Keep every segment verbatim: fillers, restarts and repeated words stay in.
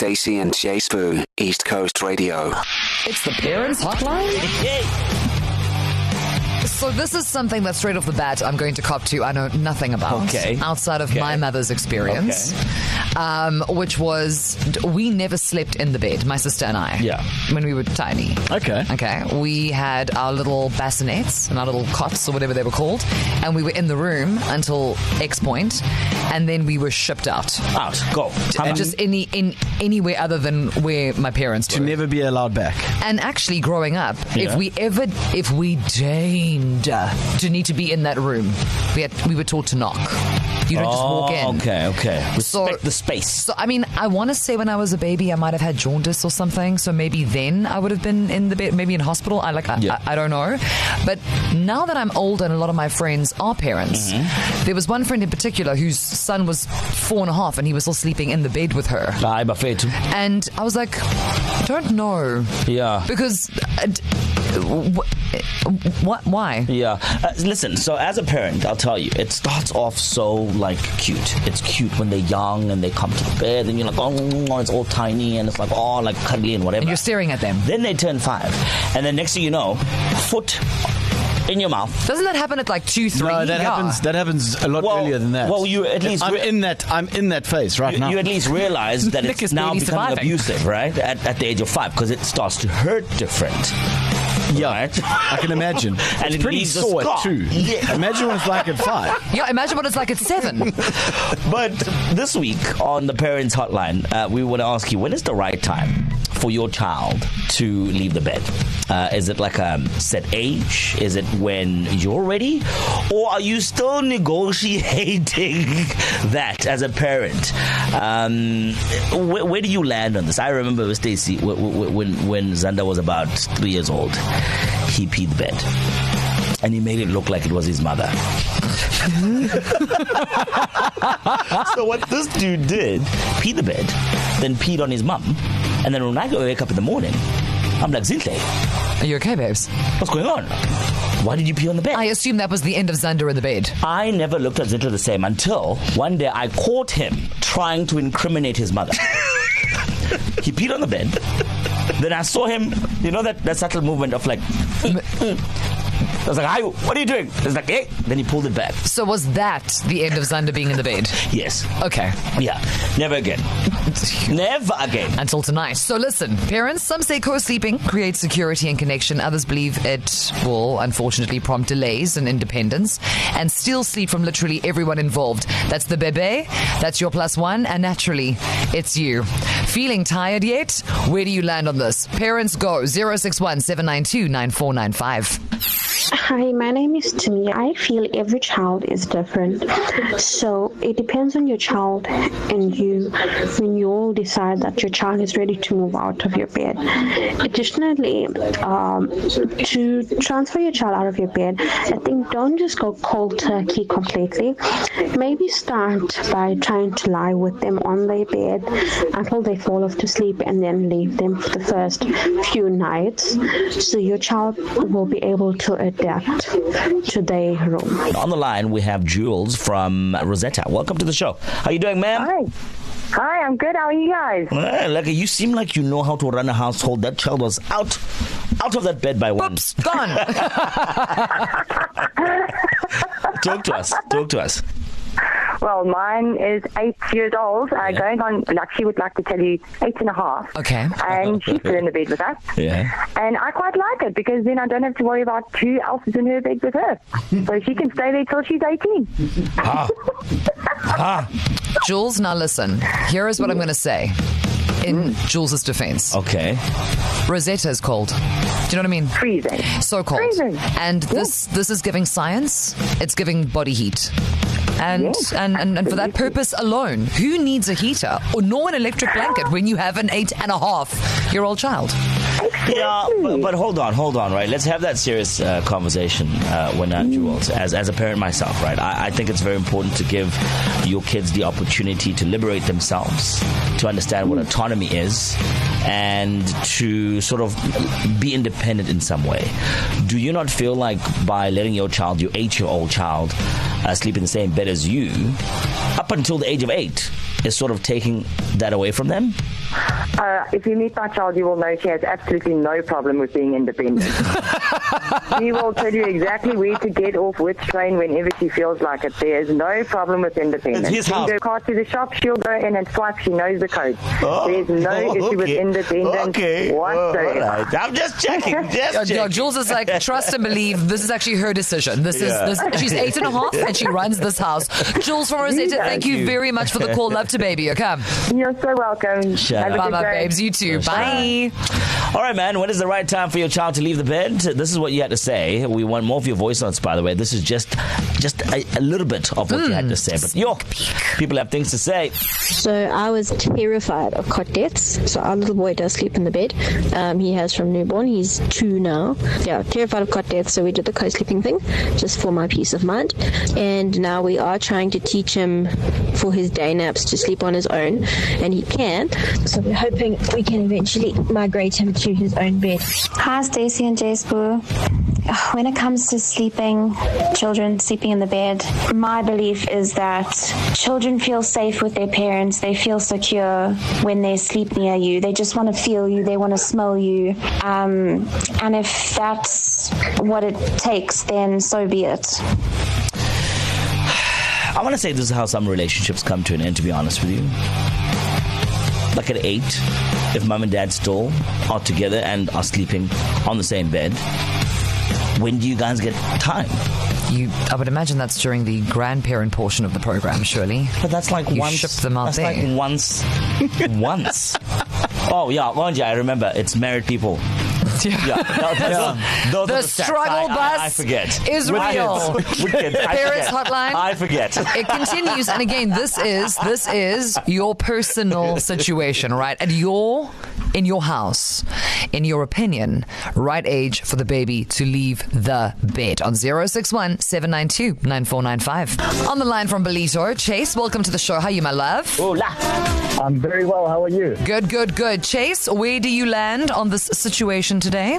Stacey and Jay Spoo, East Coast Radio. It's the Parents Hotline? So this is something that straight off the bat I'm going to cop to I know nothing about. Okay. Outside of okay. my mother's experience. Okay. Um, which was, we never slept in the bed, my sister and I. Yeah. When we were tiny. Okay. Okay. We had our little bassinets and our little cots or whatever they were called. And we were in the room until X point. And then we were shipped out. Out. Go. And just any in anywhere other than where my parents were. To never be allowed back. And actually, growing up, Yeah. if we ever, if we deigned uh, to need to be in that room, we had, we were taught to knock. You don't just walk in. Okay, okay. Respect So- the space. So, I mean, I want to say when I was a baby, I might have had jaundice or something. So maybe then I would have been in the bed, maybe in hospital. I like, I, Yeah. I, I don't know. But now that I'm older and a lot of my friends are parents, Mm-hmm. there was one friend in particular whose son was four and a half and he was still sleeping in the bed with her. Ay, buffet. And I was like, I don't know. Yeah. Because, uh, d- wh- what? Why? Yeah. Uh, listen, so as a parent, I'll tell you, it starts off so, like, cute. It's cute when they're young and they come to the bed and you're like, oh, it's all tiny and it's like, oh, like cuddly and whatever. And you're staring at them. Then they turn five. And then next thing you know, foot in your mouth. Doesn't that happen at like two, three? No, that Yeah. happens. That happens a lot Well- earlier than that. well, you at least I'm re- in that. I'm in that phase right You, now. you at least realize that Nick it's is now barely becoming surviving. abusive, right? At, at the age of five, because it starts to hurt different. yeah, right? I can imagine. And it's it pretty leaves a sore scar. at two. Yeah. Imagine what it's like at five. Yeah, imagine what it's like at seven. But this week on the Parents Hotline, uh, we want to ask you, when is the right time for your child to leave the bed? Uh, is it like a set age? Is it when you're ready? Or are you still negotiating that as a parent? Um, where, where do you land on this? I remember with Stacey, w- w- when, when Xander was about three years old, he peed the bed. And he made it look like it was his mother. So what this dude did, peed the bed, then peed on his mum, and then when I wake up in the morning, I'm like, Zintle, Are you okay, babes? what's going on? Why did you pee on the bed? I assume that was the end of Xander in the bed. I never looked at Zintle the same until one day I caught him trying to incriminate his mother. He peed on the bed. Then I saw him, you know that, that subtle movement of like, mm, mm. I was like, hi, what are you doing? It's like, hey. Then he pulled it back. So was that the end of Xander being in the bed? Yes. Okay. Yeah. Never again. Never again. Until tonight. So listen, parents, some say co-sleeping creates security and connection. Others believe it will, unfortunately, prompt delays in independence and steal sleep from literally everyone involved. That's the bebe, that's your plus one, and naturally, it's you. Feeling tired yet? Where do you land on this? Parents go zero six one, seven nine two, nine four nine five. Hi, my name is Timmy. I feel every child is different. So it depends on your child and you when you all decide that your child is ready to move out of your bed. Additionally, um, to transfer your child out of your bed, I think don't just go cold turkey completely. Maybe start by trying to lie with them on their bed until they fall off to sleep and then leave them for the first few nights so your child will be able to adapt to their room. On the line, we have Jules from Rosetta. Welcome to the show. How you doing, ma'am? Hi. Hi, I'm good. How are you guys? Eh, like you seem like you know how to run a household. That child was out, out of that bed by one. Oops, gone. Talk to us. Talk to us. Well, mine is eight years old. Uh, Yeah. Going on, like she would like to tell you, eight and a half. Okay. And she's still in the bed with us. Yeah. And I quite like it because then I don't have to worry about who else is in her bed with her. So she can stay there till she's eighteen. Ah. Ah. Jules, now listen. Here is what I'm going to say. In Jules' defense, Okay. Rosetta is cold. Do you know what I mean? Freezing. So cold. Freezing. And this this is giving science. It's giving body heat. And, Yes, and, and, and for that absolutely. purpose alone, who needs a heater or nor an electric blanket when you have an eight and a half year old child? Yeah, but, but hold on, hold on, right? Let's have that serious uh, conversation uh, when uh, Jules, as as a parent myself, right? I, I think it's very important to give your kids the opportunity to liberate themselves, to understand what autonomy is, and to sort of be independent in some way. Do you not feel like by letting your child, your eight-year-old child, uh, sleep in the same bed as you, up until the age of eight, is sort of taking that away from them? Uh, if you meet my child, you will know she has absolutely no problem with being independent. She will tell you exactly where to get off which train whenever she feels like it. There is no problem with independence. It's his Send house. her car to the shop, she'll go in and swipe. She knows the code. Oh, There's no oh, issue with okay. independence Okay. whatsoever. Oh, all right. I'm just checking. Just Yeah, checking. yeah, Jules is like, trust and believe. This is actually her decision. This Yeah. is this, she's eight and a half, and she runs this house. Jules from Rosetta, thank you very much for the call. Love to baby. Okay, You're so welcome. Shut Have a up. good bye, day. babes. You too. Bye. All right, man. When is the right time for your child to leave the bed? This is what you had to say. We want more of your voice notes, by the way. This is just just a, a little bit of what Mm. you had to say. But yo, people have things to say. So I was terrified of cot deaths. So our little boy does sleep in the bed. Um, he has from newborn. He's two now. Yeah, terrified of cot deaths. So we did the co-sleeping thing just for my peace of mind. And now we are trying to teach him for his day naps to sleep on his own. And he can. So we're hoping we can eventually migrate him to his own bed. Hi, Stacey and Jay Spoo. When it comes to sleeping, children sleeping in the bed, my belief is that children feel safe with their parents. They feel secure when they sleep near you. They just want to feel you. They want to smell you. Um, and if that's what it takes, then so be it. I want to say this is how some relationships come to an end, to be honest with you. Like at eight, if mum and dad still are together and are sleeping on the same bed, when do you guys get time? You, I would imagine that's during the grandparent portion of the program, surely. But that's like You once. ship them out that's there. like once. once. Oh, yeah, Wanja, I remember. It's married people. Yeah. No, that's- Yeah. those The are facts. struggle I, bus I, I forget. is With real. kids. With kids. I Parents forget. hotline. I forget. It continues, and again, this is this is your personal situation, right? At your in your house, in your opinion, right age for the baby to leave the bed on zero six one seven nine two nine four nine five. On the line from Belito, Chase. Welcome to the show. How are you, my love? Hola. I'm very well. How are you? Good, good, good. Chase, where do you land on this situation today?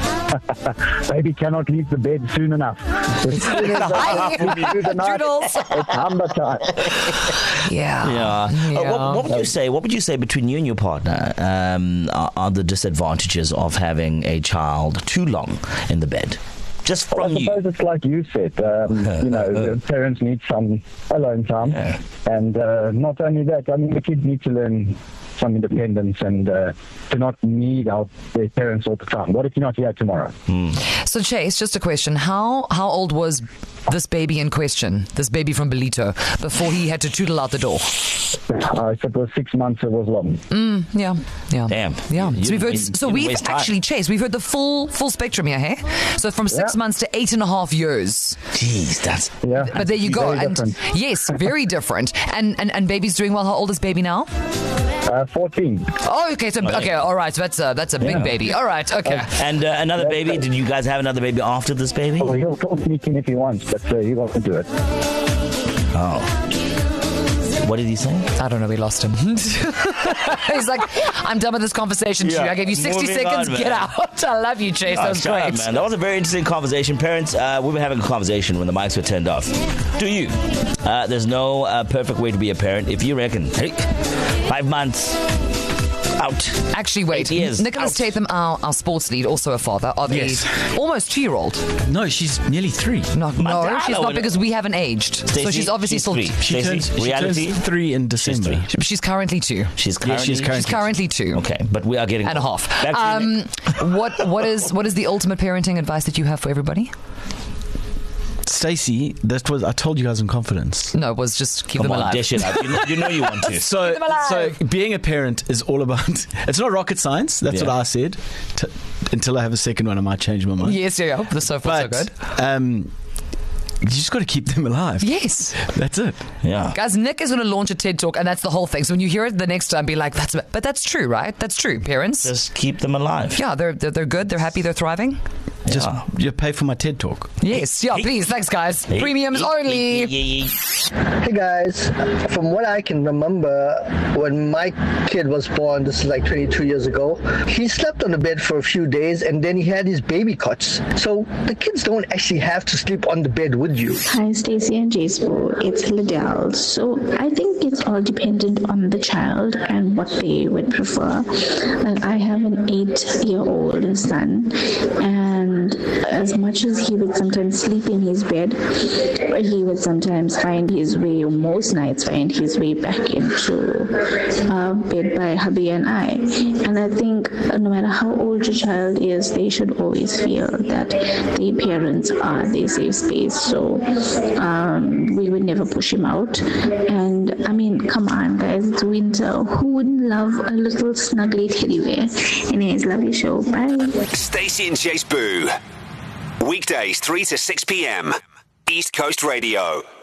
Baby cannot leave the bed soon enough. As soon as Hi. I do the night, Doodles. it's humber time. Yeah. Yeah. Yeah. Uh, what, what would you say? What would you say between you and your partner um, are, are the disadvantages of having a child too long in the bed? Just I from you. suppose it's like you said. Um, you know, the parents need some alone time, Yeah. and uh, not only that. I mean, the kids need to learn some independence and uh, to not need our their parents all the time. What if you're not here tomorrow? So, Chase, just a question. How how old was this baby in question, this baby from Belito, before he had to tootle out the door? Uh, if it was six months, it was long. Mm, yeah, yeah. Damn. Yeah. You- so we've heard, you- so you we've waste time. actually, Chase, we've heard the full full spectrum here, hey? So from six Yeah. months to eight and a half years. Jeez, that's. Yeah, But there you go. Very And different. yes, very different. And, and and baby's doing well. How old is baby now? Uh, fourteen. Oh, okay. So okay, all right. So that's a that's a big Yeah. baby. All right. Okay. And uh, another baby. Did you guys have another baby after this baby? Well, he'll talk sneaking if he wants, but uh, he won't do it. Oh. What did he say? I don't know. We lost him. He's like, I'm done with this conversation. Yeah. I gave you sixty Moving seconds. on, Get man. out. I love you, Chase. That Oh, was shut great. up, man. That was a very interesting conversation. Parents, uh, we were having a conversation when the mics were turned off. Do you? Uh, there's no uh, perfect way to be a parent. If you reckon, hey, five months out. Actually, wait. Eight years Nicholas out. Tatham, our, our sports lead, also a father of Yes. a almost two-year-old. No, she's nearly three. No, no, Madonna, she's not when- because we haven't aged. so Stacey, she's obviously she's still. three. She Stacey, turns, she reality? turns three in December. three. She's currently two. She's Yeah, currently. she's currently- She's currently two. Okay, but we are getting And a half. Back to you, Nick. Um, what what is what is the ultimate parenting advice that you have for everybody? Stacey, that was I told you guys in confidence. No, it was just keep Come them on, alive. dish it up. You know, you know you want to. So, them alive. so being a parent is all about. It's not rocket science. That's Yeah. what I said. T- until I have a second one, I might change my mind. Yes, yeah, yeah. So far, so but good. um, you just got to keep them alive. Yes. That's it. Yeah. Guys, Nick is going to launch a TED Talk, and that's the whole thing. So when you hear it the next time, be like, "That's," but that's true, right? That's true. Parents, Just keep them alive. yeah, they're, they're they're good. They're happy. They're thriving. Just Yeah. you pay for my TED Talk. Yes, yeah, please. Thanks, guys. Premiums only. Hey guys, from what I can remember, when my kid was born, this is like twenty-two years ago, he slept on the bed for a few days and then he had his baby cots. So the kids don't actually have to sleep on the bed with you. Hi, Stacey and Jasper. It's Liddell. So I think it's all dependent on the child and what they would prefer. Like I have an eight-year-old son, and as much as he would sometimes sleep in his bed, he would sometimes find his way, or most nights find his way back into uh, bed by hubby and I. And I think no matter how old your child is, they should always feel that their parents are their safe space. So um, we would never push him out. And I mean, come on, guys, it's winter. Who wouldn't love a little snuggly teddy bear? Anyways, love your show. Bye. Stacey and Jace Boo. Weekdays three to six p.m. East Coast Radio.